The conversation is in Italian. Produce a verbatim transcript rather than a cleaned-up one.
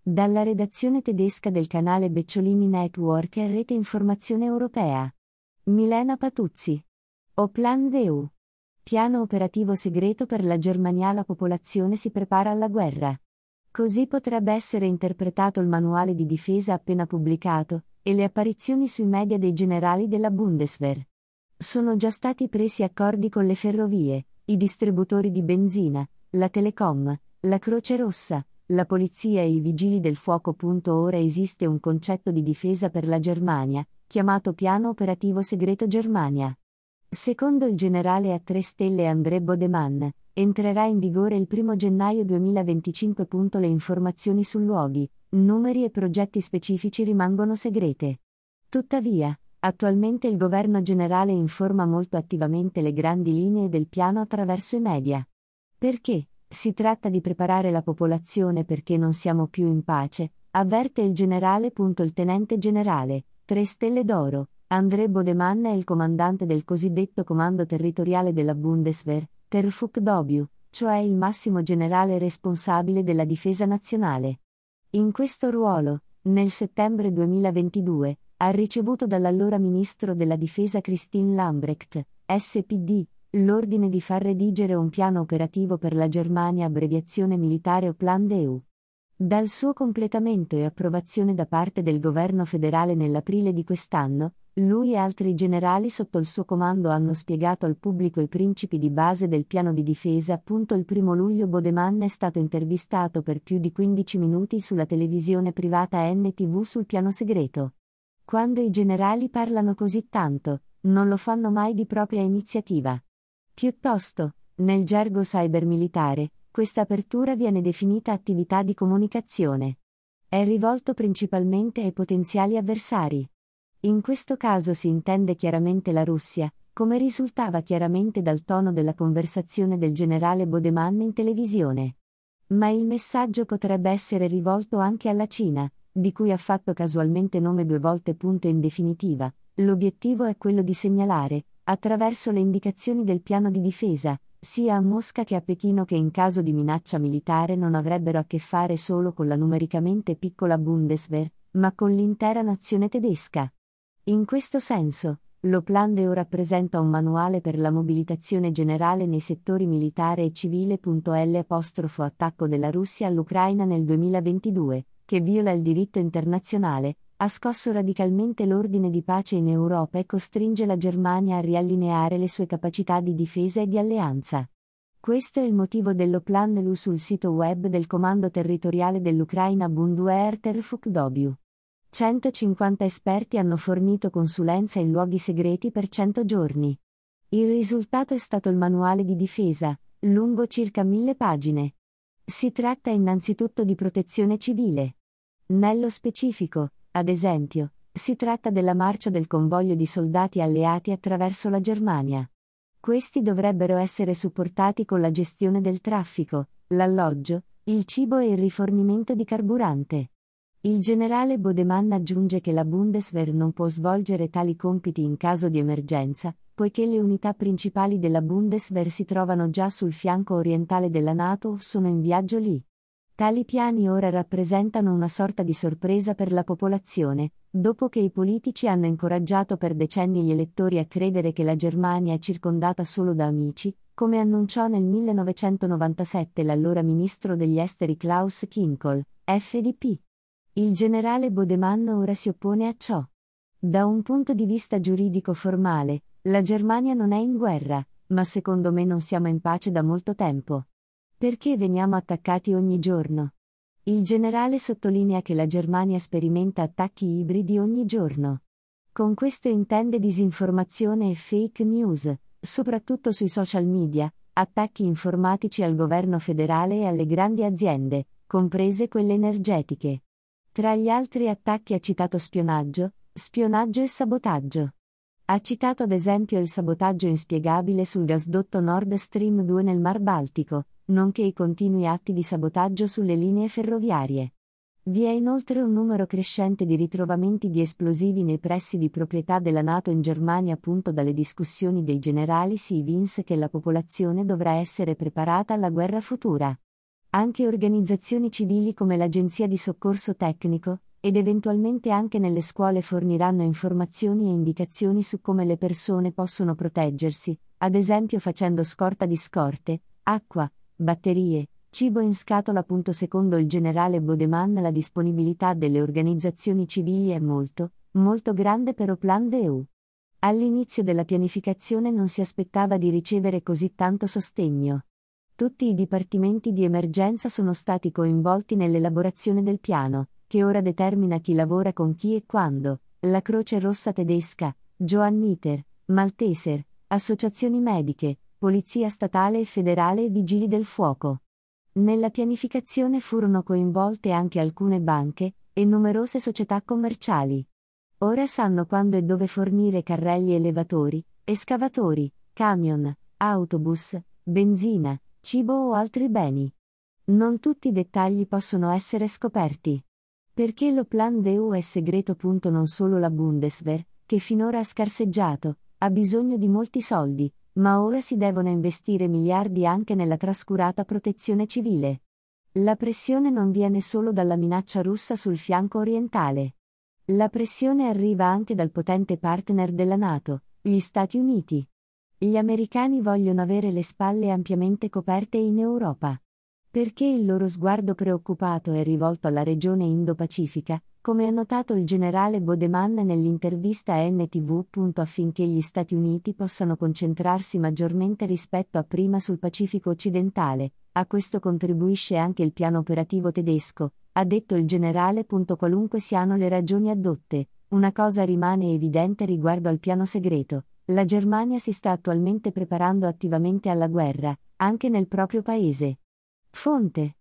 Dalla redazione tedesca del canale Becciolini Network e Rete Informazione Europea. Milena Patuzzi. O Plan D E U. Piano operativo segreto per la Germania. La popolazione si prepara alla guerra. Così potrebbe essere interpretato il manuale di difesa appena pubblicato, e le apparizioni sui media dei generali della Bundeswehr. Sono già stati presi accordi con le ferrovie, i distributori di benzina, la Telecom, la Croce Rossa, la polizia e i vigili del fuoco. Ora esiste un concetto di difesa per la Germania, chiamato Piano Operativo Segreto Germania. Secondo il generale a tre stelle André Bodemann, entrerà in vigore il primo gennaio duemilaventicinque. Le informazioni su luoghi, numeri e progetti specifici rimangono segrete. Tuttavia, attualmente il governo generale informa molto attivamente le grandi linee del piano attraverso i media. Perché? Si tratta di preparare la popolazione perché non siamo più in pace, avverte il generale. Il tenente generale, tre stelle d'oro, André Bodemann è il comandante del cosiddetto Comando Territoriale della Bundeswehr, T R F W, cioè il massimo generale responsabile della difesa nazionale. In questo ruolo, nel settembre duemilaventidue, ha ricevuto dall'allora ministro della difesa Christine Lambrecht, S P D, l'ordine di far redigere un piano operativo per la Germania, abbreviazione militare o Plan D E U. Dal suo completamento e approvazione da parte del governo federale nell'aprile di quest'anno, lui e altri generali sotto il suo comando hanno spiegato al pubblico i principi di base del piano di difesa. Il primo luglio Bodemann è stato intervistato per più di quindici minuti sulla televisione privata N T V sul piano segreto. Quando i generali parlano così tanto, non lo fanno mai di propria iniziativa. Piuttosto, nel gergo cybermilitare, questa apertura viene definita attività di comunicazione. È rivolto principalmente ai potenziali avversari. In questo caso si intende chiaramente la Russia, come risultava chiaramente dal tono della conversazione del generale Bodemann in televisione. Ma il messaggio potrebbe essere rivolto anche alla Cina, di cui ha fatto casualmente nome due volte. In definitiva, l'obiettivo è quello di segnalare, attraverso le indicazioni del piano di difesa, sia a Mosca che a Pechino, che in caso di minaccia militare non avrebbero a che fare solo con la numericamente piccola Bundeswehr, ma con l'intera nazione tedesca. In questo senso, lo Plan D E U rappresenta un manuale per la mobilitazione generale nei settori militare e civile. L'attacco della Russia all'Ucraina nel duemilaventidue, che viola il diritto internazionale, ha scosso radicalmente l'ordine di pace in Europa e costringe la Germania a riallineare le sue capacità di difesa e di alleanza. Questo è il motivo dello Plan D E U. Sul sito web del Comando Territoriale dell'Ucraina Bundeswehr T R F W. centocinquanta esperti hanno fornito consulenza in luoghi segreti per cento giorni. Il risultato è stato il manuale di difesa, lungo circa mille pagine. Si tratta innanzitutto di protezione civile. Nello specifico, ad esempio, si tratta della marcia del convoglio di soldati alleati attraverso la Germania. Questi dovrebbero essere supportati con la gestione del traffico, l'alloggio, il cibo e il rifornimento di carburante. Il generale Bodemann aggiunge che la Bundeswehr non può svolgere tali compiti in caso di emergenza, poiché le unità principali della Bundeswehr si trovano già sul fianco orientale della NATO o sono in viaggio lì. Tali piani ora rappresentano una sorta di sorpresa per la popolazione, dopo che i politici hanno incoraggiato per decenni gli elettori a credere che la Germania è circondata solo da amici, come annunciò nel millenovecentonovantasette l'allora ministro degli esteri Klaus Kinkel, F D P. Il generale Bodemann ora si oppone a ciò. Da un punto di vista giuridico formale, la Germania non è in guerra, ma secondo me non siamo in pace da molto tempo. Perché veniamo attaccati ogni giorno? Il generale sottolinea che la Germania sperimenta attacchi ibridi ogni giorno. Con questo intende disinformazione e fake news, soprattutto sui social media, attacchi informatici al governo federale e alle grandi aziende, comprese quelle energetiche. Tra gli altri attacchi ha citato spionaggio, spionaggio e sabotaggio. Ha citato ad esempio il sabotaggio inspiegabile sul gasdotto Nord Stream due nel Mar Baltico, nonché i continui atti di sabotaggio sulle linee ferroviarie. Vi è inoltre un numero crescente di ritrovamenti di esplosivi nei pressi di proprietà della NATO in Germania. Dalle discussioni dei generali si evinse che la popolazione dovrà essere preparata alla guerra futura. Anche organizzazioni civili come l'Agenzia di Soccorso Tecnico, ed eventualmente anche nelle scuole forniranno informazioni e indicazioni su come le persone possono proteggersi, ad esempio facendo scorta di scorte, acqua, batterie, cibo in scatola. Secondo il generale Bodeman la disponibilità delle organizzazioni civili è molto, molto grande per Oplan D E U. All'inizio della pianificazione non si aspettava di ricevere così tanto sostegno. Tutti i dipartimenti di emergenza sono stati coinvolti nell'elaborazione del piano, che ora determina chi lavora con chi e quando: la Croce Rossa tedesca, Johanniter, Malteser, associazioni mediche, polizia statale e federale e vigili del fuoco. Nella pianificazione furono coinvolte anche alcune banche e numerose società commerciali. Ora sanno quando e dove fornire carrelli elevatori, escavatori, camion, autobus, benzina, cibo o altri beni. Non tutti i dettagli possono essere scoperti. Perché lo Plan D E U è segreto. Non solo la Bundeswehr, che finora ha scarseggiato, ha bisogno di molti soldi, ma ora si devono investire miliardi anche nella trascurata protezione civile. La pressione non viene solo dalla minaccia russa sul fianco orientale. La pressione arriva anche dal potente partner della NATO, gli Stati Uniti. Gli americani vogliono avere le spalle ampiamente coperte in Europa. Perché il loro sguardo preoccupato è rivolto alla regione Indo-Pacifica, come ha notato il generale Bodeman nell'intervista a N T V. Affinché gli Stati Uniti possano concentrarsi maggiormente rispetto a prima sul Pacifico occidentale, a questo contribuisce anche il piano operativo tedesco, ha detto il generale. Qualunque siano le ragioni addotte, una cosa rimane evidente riguardo al piano segreto: la Germania si sta attualmente preparando attivamente alla guerra, anche nel proprio paese. Fonte